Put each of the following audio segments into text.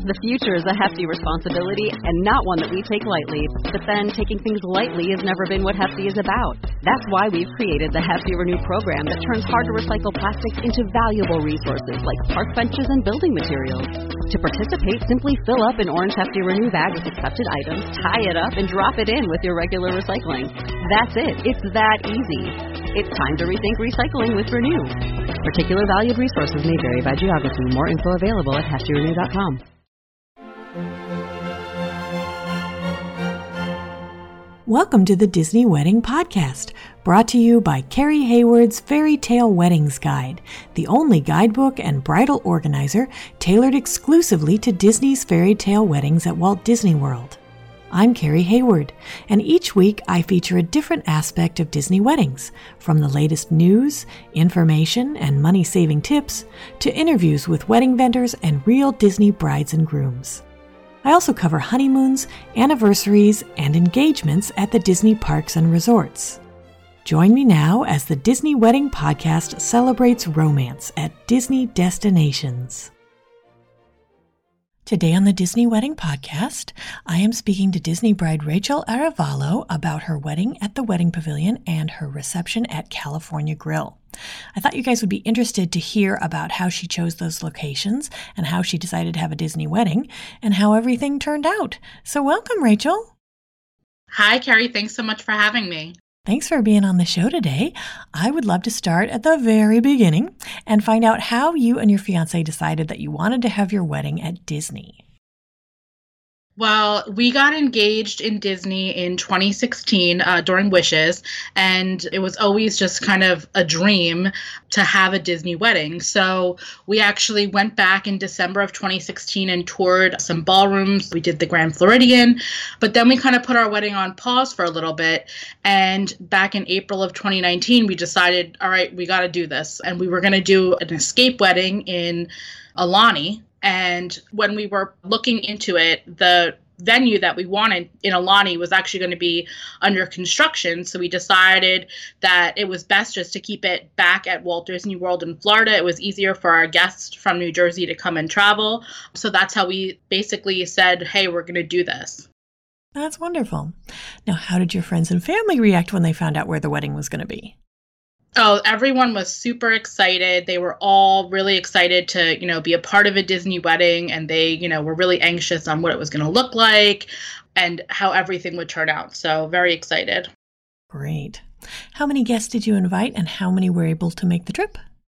The future is a hefty responsibility and not one that we take lightly. But then, taking things lightly has never been what Hefty is about. That's why we've created the Hefty Renew program that turns hard-to-recycle plastics into valuable resources like park benches and building materials. To participate, simply fill up an orange Hefty Renew bag with accepted items, tie it up, and drop it in with your regular recycling. That's it. It's that easy. It's time to rethink recycling with Renew. Particular valued resources may vary by geography. More info available at heftyrenew.com. Welcome to the Disney Wedding Podcast, brought to you by Carrie Hayward's Fairy Tale Weddings Guide, the only guidebook and bridal organizer tailored exclusively to Disney's fairy tale weddings at Walt Disney World. I'm Carrie Hayward, and each week I feature a different aspect of Disney weddings, from the latest news, information, and money-saving tips, to interviews with wedding vendors and real Disney brides and grooms. I also cover honeymoons, anniversaries, and engagements at the Disney parks and resorts. Join me now as the Disney Wedding Podcast celebrates romance at Disney destinations. Today on the Disney Wedding Podcast, I am speaking to Disney bride Rachel Arevalo about her wedding at the Wedding Pavilion and her reception at California Grill. I thought you guys would be interested to hear about how she chose those locations and how she decided to have a Disney wedding and how everything turned out. So welcome, Rachel. Hi, Carrie. Thanks so much for having me. Thanks for being on the show today. I would love to start at the very beginning and find out how you and your fiance decided that you wanted to have your wedding at Disney. Well, we got engaged in Disney in 2016 during Wishes, and it was always just kind of a dream to have a Disney wedding. So we actually went back in December of 2016 and toured some ballrooms. We did the Grand Floridian, but then we kind of put our wedding on pause for a little bit. And back in April of 2019, we decided, all right, we got to do this. And we were going to do an escape wedding in Aulani. And when we were looking into it, the venue that we wanted in Aulani was actually going to be under construction. So we decided that it was best just to keep it back at Walt Disney World in Florida. It was easier for our guests from New Jersey to come and travel. So that's how we basically said, hey, we're going to do this. That's wonderful. Now, how did your friends and family react when they found out where the wedding was going to be? Oh, everyone was super excited. They were all really excited to, be a part of a Disney wedding, and they, were really anxious on what it was going to look like and how everything would turn out. So very excited. Great. How many guests did you invite, and how many were able to make the trip?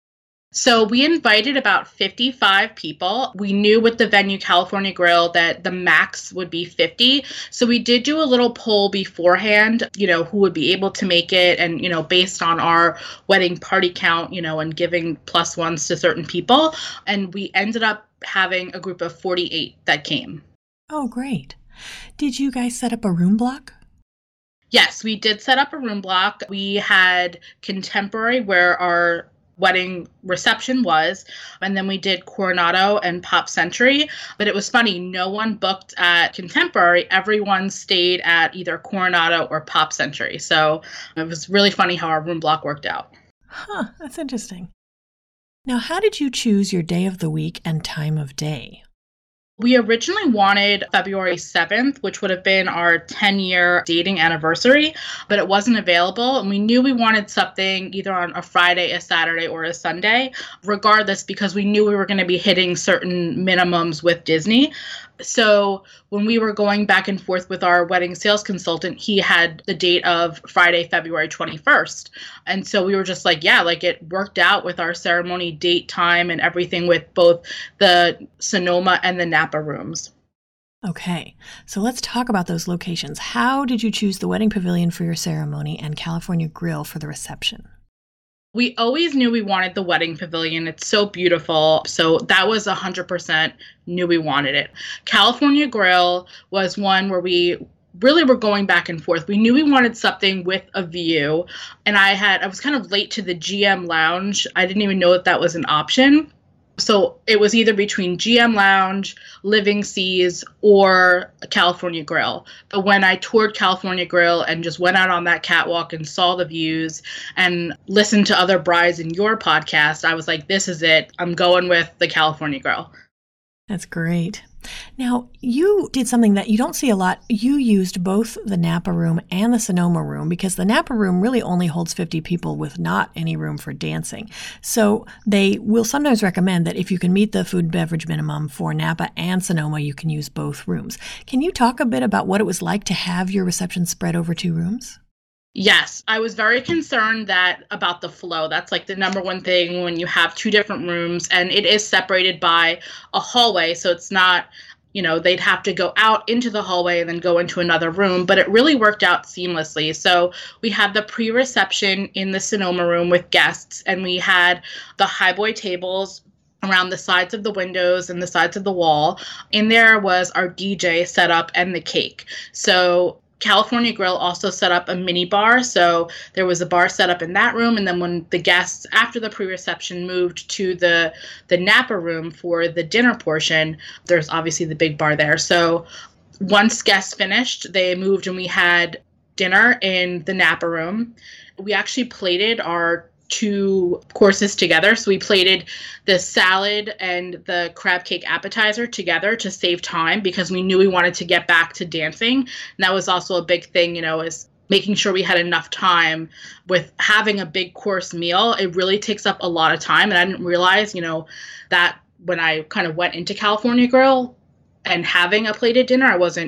So we invited about 55 people. We knew with the venue California Grill that the max would be 50. So we did do a little poll beforehand, who would be able to make it. And, based on our wedding party count, and giving plus ones to certain people. And we ended up having a group of 48 that came. Oh, great. Did you guys set up a room block? Yes, we did set up a room block. We had Contemporary where our wedding reception was, and then we did Coronado and Pop Century. But it was funny, no one booked at Contemporary. Everyone stayed at either Coronado or Pop Century. So it was really funny how our room block worked out. Huh, that's interesting. Now, how did you choose your day of the week and time of day? We originally wanted February 7th, which would have been our 10-year dating anniversary, but it wasn't available. And we knew we wanted something either on a Friday, a Saturday, or a Sunday, regardless, because we knew we were going to be hitting certain minimums with Disney. So when we were going back and forth with our wedding sales consultant, he had the date of Friday, February 21st. And so we were just like, yeah, it worked out with our ceremony date, time, and everything with both the Sonoma and the Napa rooms. Okay, so let's talk about those locations. How did you choose the Wedding Pavilion for your ceremony and California Grill for the reception? We always knew we wanted the Wedding Pavilion. It's so beautiful. So that was 100% knew we wanted it. California Grill was one where we really were going back and forth. We knew we wanted something with a view. And I was kind of late to the GM Lounge. I didn't even know that was an option. So it was either between GM Lounge, Living Seas, or California Grill. But when I toured California Grill and just went out on that catwalk and saw the views and listened to other brides in your podcast, I was like, this is it. I'm going with the California Grill. That's great. Now, you did something that you don't see a lot. You used both the Napa Room and the Sonoma Room because the Napa Room really only holds 50 people with not any room for dancing. So they will sometimes recommend that if you can meet the food and beverage minimum for Napa and Sonoma, you can use both rooms. Can you talk a bit about what it was like to have your reception spread over 2 rooms? Yes, I was very concerned about the flow. That's like the number one thing when you have 2 different rooms, and it is separated by a hallway. So it's not, they'd have to go out into the hallway and then go into another room, but it really worked out seamlessly. So we had the pre-reception in the Sonoma Room with guests, and we had the highboy tables around the sides of the windows and the sides of the wall. In there was our DJ set up and the cake. So California Grill also set up a mini bar. So there was a bar set up in that room. And then when the guests after the pre-reception moved to the Napa Room for the dinner portion, there's obviously the big bar there. So once guests finished, they moved and we had dinner in the Napa Room. We actually plated our 2 courses together. So we plated the salad and the crab cake appetizer together to save time because we knew we wanted to get back to dancing. And that was also a big thing, is making sure we had enough time with having a big course meal. It really takes up a lot of time. And I didn't realize, that when I kind of went into California Grill and having a plated dinner, I wasn't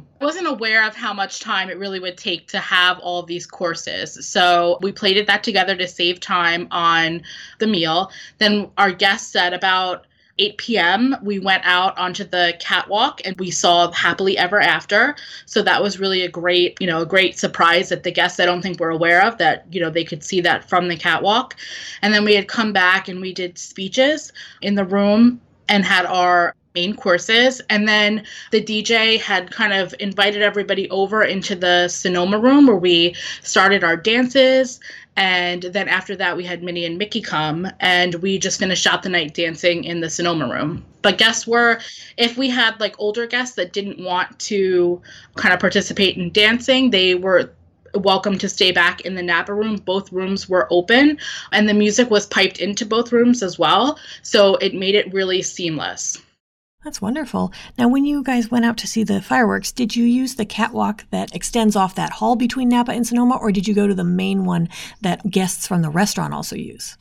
aware of how much time it really would take to have all of these courses. So we plated that together to save time on the meal. Then our guests said about 8 p.m., we went out onto the catwalk and we saw Happily Ever After. So that was really a great surprise that the guests I don't think were aware of, that, they could see that from the catwalk. And then we had come back and we did speeches in the room and had our main courses. And then the DJ had kind of invited everybody over into the Sonoma Room where we started our dances. And then after that, we had Minnie and Mickey come and we just finished out the night dancing in the Sonoma Room. But guests if we had like older guests that didn't want to kind of participate in dancing, they were welcome to stay back in the Napa Room. Both rooms were open and the music was piped into both rooms as well. So it made it really seamless. That's wonderful. Now, when you guys went out to see the fireworks, did you use the catwalk that extends off that hall between Napa and Sonoma, or did you go to the main one that guests from the restaurant also use?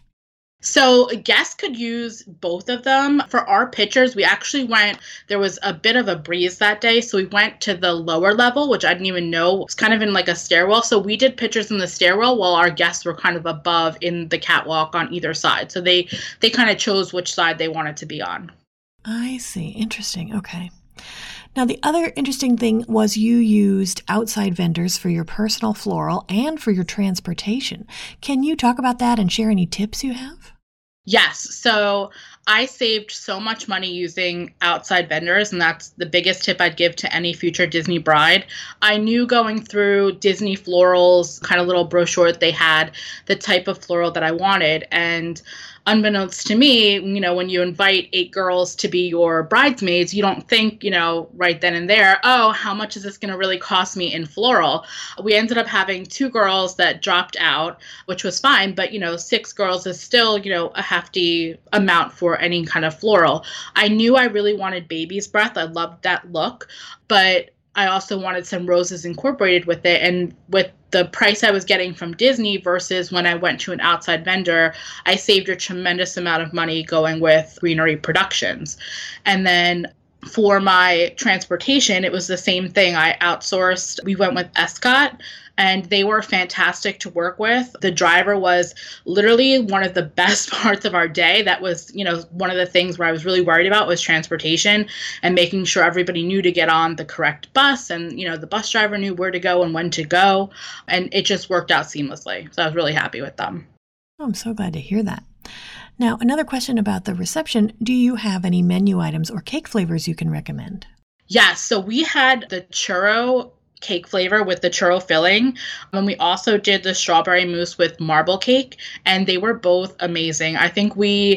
So guests could use both of them. For our pictures, we actually there was a bit of a breeze that day, so we went to the lower level, which I didn't even know. It was kind of in like a stairwell. So we did pictures in the stairwell while our guests were kind of above in the catwalk on either side. So they kind of chose which side they wanted to be on. I see. Interesting. Okay. Now, the other interesting thing was you used outside vendors for your personal floral and for your transportation. Can you talk about that and share any tips you have? Yes. So I saved so much money using outside vendors, and that's the biggest tip I'd give to any future Disney bride. I knew going through Disney Floral's kind of little brochure that they had the type of floral that I wanted. And unbeknownst to me, when you invite 8 girls to be your bridesmaids, you don't think, right then and there, oh, how much is this going to really cost me in floral? We ended up having 2 girls that dropped out, which was fine. But, 6 girls is still, a hefty amount for any kind of floral. I knew I really wanted baby's breath. I loved that look, but I also wanted some roses incorporated with it. And with the price I was getting from Disney versus when I went to an outside vendor, I saved a tremendous amount of money going with Greenery Productions. And then for my transportation, it was the same thing. I outsourced. We went with Escott, and they were fantastic to work with. The driver was literally one of the best parts of our day. That was, one of the things where I was really worried about was transportation and making sure everybody knew to get on the correct bus. And, the bus driver knew where to go and when to go. And it just worked out seamlessly. So I was really happy with them. Oh, I'm so glad to hear that. Now, another question about the reception. Do you have any menu items or cake flavors you can recommend? Yes. So we had the churro cake flavor with the churro filling. And we also did the strawberry mousse with marble cake, and they were both amazing. I think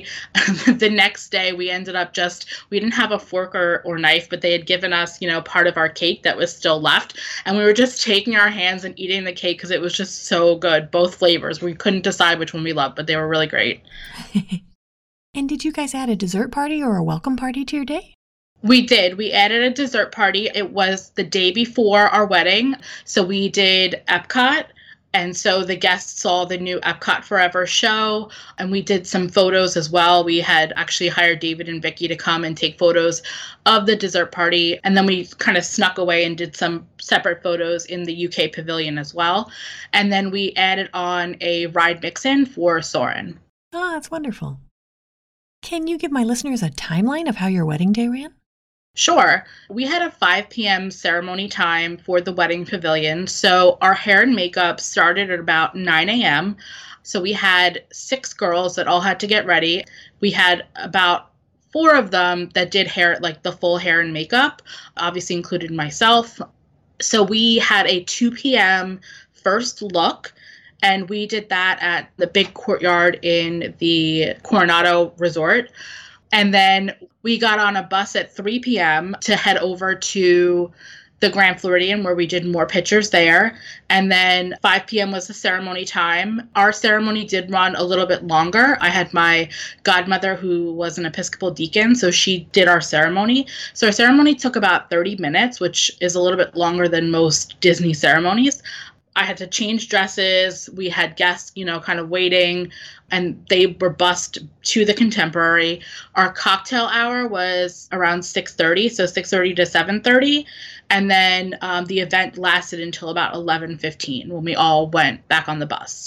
the next day we ended up we didn't have a fork or knife, but they had given us, part of our cake that was still left. And we were just taking our hands and eating the cake because it was just so good. Both flavors. We couldn't decide which one we loved, but they were really great. And did you guys add a dessert party or a welcome party to your day? We did. We added a dessert party. It was the day before our wedding. So we did Epcot. And so the guests saw the new Epcot Forever show, and we did some photos as well. We had actually hired David and Vicky to come and take photos of the dessert party. And then we kind of snuck away and did some separate photos in the UK pavilion as well. And then we added on a ride mix-in for Soarin'. Oh, that's wonderful. Can you give my listeners a timeline of how your wedding day ran? Sure. We had a 5 p.m. ceremony time for the wedding pavilion. So our hair and makeup started at about 9 a.m. So we had 6 girls that all had to get ready. We had about 4 of them that did hair, like the full hair and makeup, obviously included myself. So we had a 2 p.m. first look. And we did that at the big courtyard in the Coronado Resort. And then we got on a bus at 3 p.m. to head over to the Grand Floridian, where we did more pictures there. And then 5 p.m. was the ceremony time. Our ceremony did run a little bit longer. I had my godmother, who was an Episcopal deacon, so she did our ceremony. So our ceremony took about 30 minutes, which is a little bit longer than most Disney ceremonies. I had to change dresses. We had guests, kind of waiting, and they were bussed to the Contemporary. Our cocktail hour was around 6:30, so 6:30 to 7:30. And then the event lasted until about 11:15 when we all went back on the bus.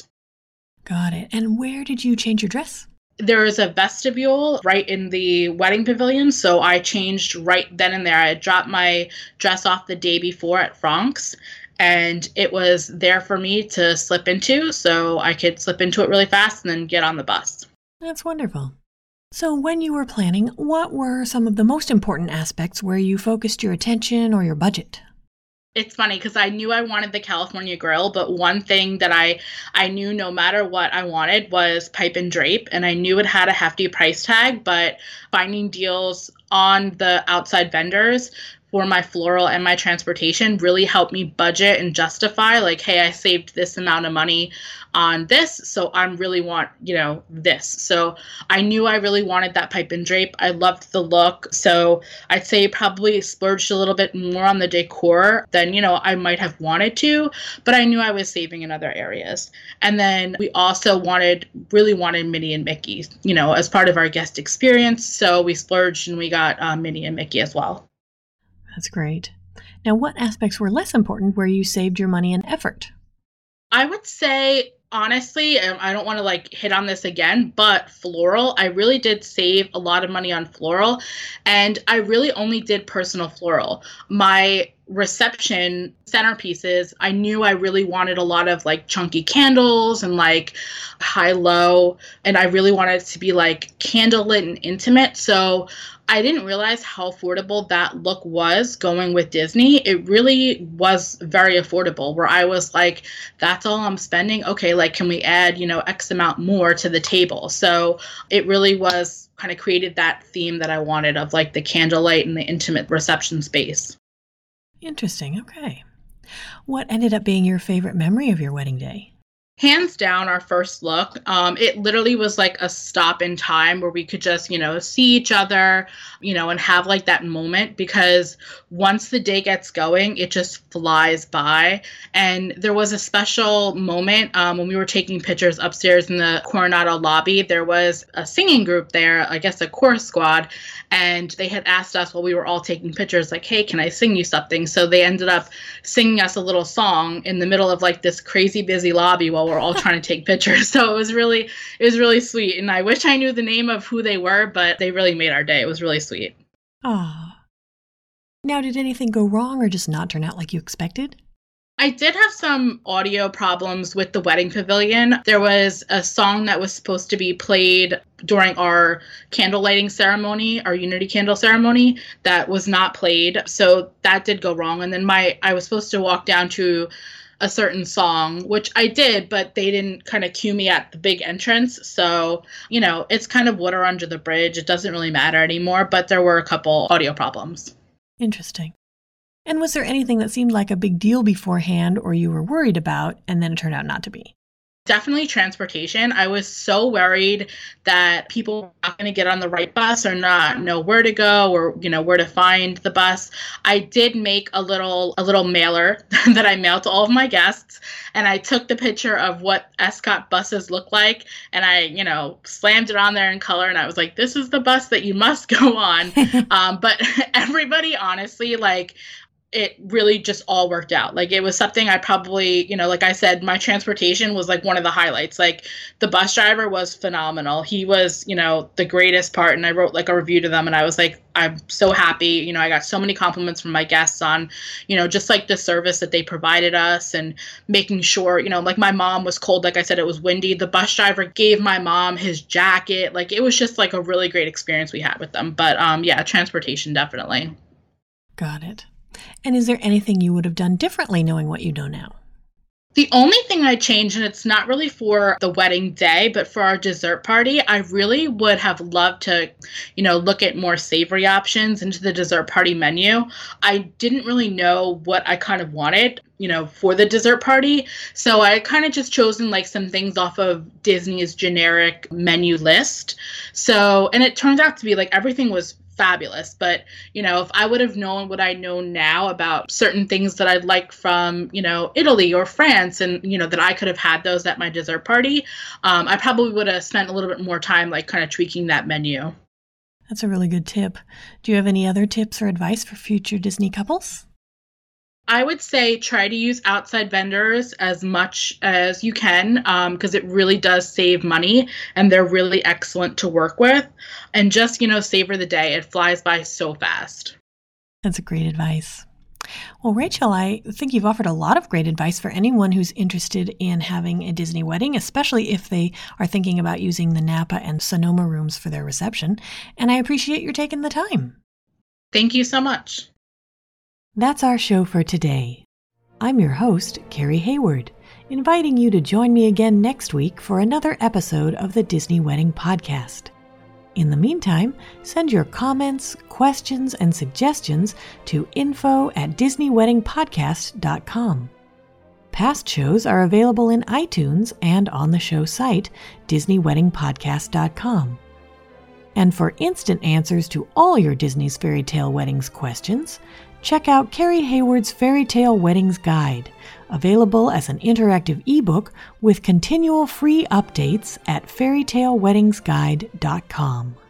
Got it. And where did you change your dress? There is a vestibule right in the wedding pavilion, so I changed right then and there. I had dropped my dress off the day before at Frank's, and it was there for me to slip into, so I could slip into it really fast and then get on the bus. That's wonderful. So when you were planning, what were some of the most important aspects where you focused your attention or your budget? It's funny because I knew I wanted the California grill, but one thing that I knew no matter what I wanted was pipe and drape, and I knew it had a hefty price tag, but finding deals on the outside vendors for my floral and my transportation really helped me budget and justify, like, hey, I saved this amount of money on this, so I really want, this. So I knew I really wanted that pipe and drape. I loved the look. So I'd say probably splurged a little bit more on the decor than, I might have wanted to, but I knew I was saving in other areas. And then we also really wanted Minnie and Mickey, as part of our guest experience. So we splurged and we got Minnie and Mickey as well. That's great. Now, what aspects were less important where you saved your money and effort? I would say, honestly, I don't want to hit on this again, but floral, I really did save a lot of money on floral, and I really only did personal floral. My reception centerpieces, I knew I really wanted a lot of chunky candles and high-low, and I really wanted it to be candlelit and intimate. So I didn't realize how affordable that look was going with Disney. It really was very affordable, where I was like, that's all I'm spending. Okay, can we add, X amount more to the table? So it really was kind of created that theme that I wanted of the candlelight and the intimate reception space. Interesting. Okay. What ended up being your favorite memory of your wedding day? Hands down, our first look, it literally was a stop in time where we could just, see each other, and have that moment, because once the day gets going, it just flies by. And there was a special moment when we were taking pictures upstairs in the Coronado lobby. There was a singing group there, I guess a chorus squad, and they had asked us while we were all taking pictures, hey, can I sing you something? So they ended up singing us a little song in the middle of this crazy busy lobby while we're all trying to take pictures. So it was really sweet. And I wish I knew the name of who they were, but they really made our day. It was really sweet. Ah. Now, did anything go wrong or just not turn out like you expected? I did have some audio problems with the wedding pavilion. There was a song that was supposed to be played during our candle lighting ceremony, our Unity Candle ceremony, that was not played. So that did go wrong. And then I was supposed to walk down to a certain song, which I did, but they didn't kind of cue me at the big entrance. So, it's kind of water under the bridge. It doesn't really matter anymore, but there were a couple audio problems. Interesting. And was there anything that seemed like a big deal beforehand or you were worried about and then it turned out not to be? Definitely transportation. I was so worried that people were not going to get on the right bus or not know where to go or, where to find the bus. I did make a little mailer that I mailed to all of my guests, and I took the picture of what Escott buses look like, and I, slammed it on there in color, and I was like, this is the bus that you must go on. But everybody, honestly, it really just all worked out. It was something I probably, like I said, my transportation was one of the highlights. The bus driver was phenomenal. He was, the greatest part. And I wrote a review to them, and I was like, I'm so happy. I got so many compliments from my guests on, just the service that they provided us and making sure, my mom was cold. Like I said, it was windy. The bus driver gave my mom his jacket. It was just a really great experience we had with them. But yeah, transportation, definitely. Got it. And is there anything you would have done differently knowing what you know now? The only thing I changed, and it's not really for the wedding day, but for our dessert party, I really would have loved to, look at more savory options into the dessert party menu. I didn't really know what I kind of wanted, for the dessert party. So I kind of just chosen some things off of Disney's generic menu list. So, and it turned out to be everything was fabulous. But, if I would have known what I know now about certain things that I'd like from, Italy or France and, that I could have had those at my dessert party, I probably would have spent a little bit more time, kind of tweaking that menu. That's a really good tip. Do you have any other tips or advice for future Disney couples? I would say try to use outside vendors as much as you can because it really does save money and they're really excellent to work with. And just, savor the day. It flies by so fast. That's a great advice. Well, Rachel, I think you've offered a lot of great advice for anyone who's interested in having a Disney wedding, especially if they are thinking about using the Napa and Sonoma rooms for their reception. And I appreciate your taking the time. Thank you so much. That's our show for today. I'm your host, Carrie Hayward, inviting you to join me again next week for another episode of the Disney Wedding Podcast. In the meantime, send your comments, questions, and suggestions to info@DisneyWeddingPodcast.com. Past shows are available in iTunes and on the show site, DisneyWeddingPodcast.com. And for instant answers to all your Disney's Fairy Tale Weddings questions, check out Carrie Hayward's Fairy Tale Weddings Guide, available as an interactive ebook with continual free updates at fairytaleweddingsguide.com.